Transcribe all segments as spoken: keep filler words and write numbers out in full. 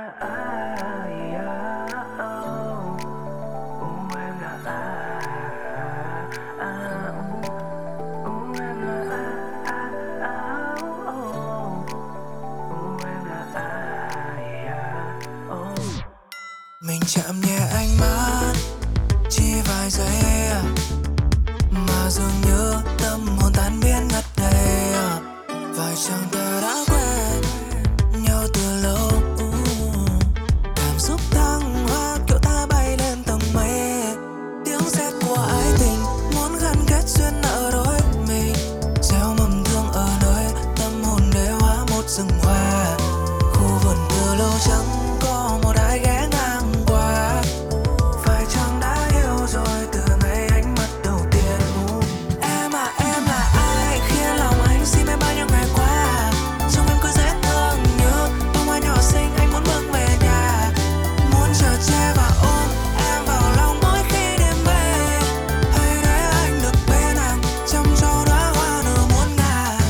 ai à, oh, uh, em là ai à, uh, uh, em là ai à, oh, uh, em là ai à, oh. Mình chạm nhẹ ánh mắt chỉ vài giây à, mà dường như tâm hồn tan biến ngất ngây à. Phải chăng ta đã quen nhau từ lâu, cảm xúc thăng hoa kiểu ta bay lên tầng mây. Tiếng sét của ái tình muốn gắn kết duyên nợ đôi mình, gieo mầm thương ở nơi tâm hồn để hóa một rừng hoa. Khu vườn từ lâu chẳng có một ai ghé ngang qua. Phải chăng đã yêu rồi từ ngày ánh mắt đầu tiên? Em à, em là ai khiến lòng anh xin em bao nhiêu ngày qua. Trông em cứ dễ thương như bông hoa nhỏ xinh anh muốn bưng về nhà, muốn chở che và ôm em vào lòng mỗi khi đêm về. Hãy để anh được bên nàng chăm cho đóa hoa nở muôn ngàn.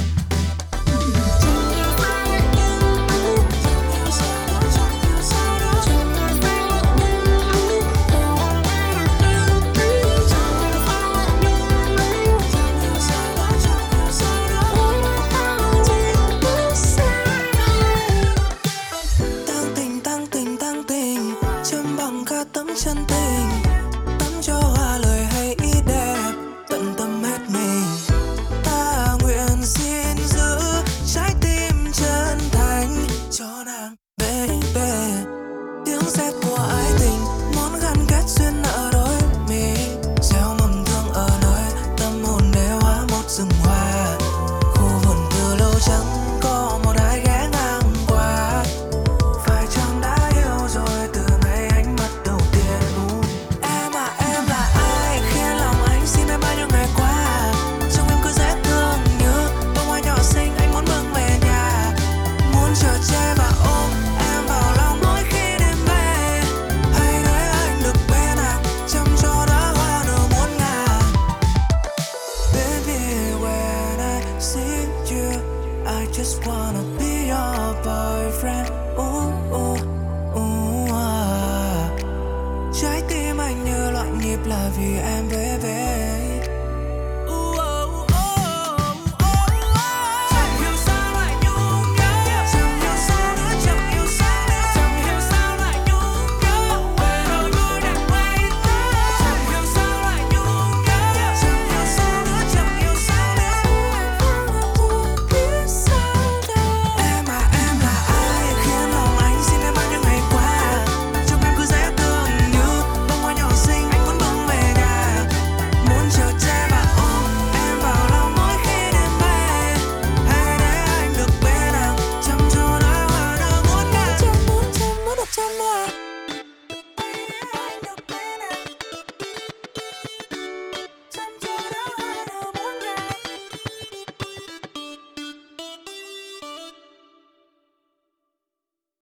Tăng tình, tăng tình, tăng tình, châm bằng cả tấm chân tình, tắm cho hoa lời hay ý đẹp, tận tâm hết mình. Ta nguyện xin giữ trái tim chân thành cho nàng, baby. Tiếng sét của ái tình muốn gắn kết duyên nợ đôi mình, gieo mầm thương ở nơi tâm hồn để hóa một rừng hoa. Khu vườn từ lâu chẳng có một ai ghé ngang qua. Phải chăng đã yêu rồi từ ngày ánh mắt đầu tiên? Em à, em là ai khiến lòng anh xin em bao nhiêu ngày qua. Trông em cứ dễ thương như bông hoa nhỏ xinh anh muốn bưng về nhà, muốn chở che và ôm em vào lòng mỗi khi đêm về. Hãy để anh được bên nàng chăm cho đóa hoa nở muôn ngàn. Baby, when I see you, I just wanna be your boyfriend. Ooh, ooh, ooh, ah. Trái tim anh như loạn nhịp là vì em, baby. Ooh, oh, oh, oh, oh. Chẳng hiểu sao lại nhung nhớ, chẳng hiểu sao nữa, chẳng hiểu sao nữa, chẳng hiểu sao lại nhung nhớ. Về đôi môi đành quay tới. Chẳng hiểu sao lại nhung nhớ, chẳng hiểu sao nữa, chẳng hiểu sao nữa. Em à, em là ai khiến lòng anh xin em bao nhiêu ngày qua. Trông em cứ dễ thương như bông hoa nhỏ xinh anh muốn bưng về nhà, muốn chở che và ôm em vào lòng mỗi khi đêm về. Hãy để anh được bên nàng chăm cho đóa hoa nở muôn ngàn. Chăm muốn, chăm muốn được chăm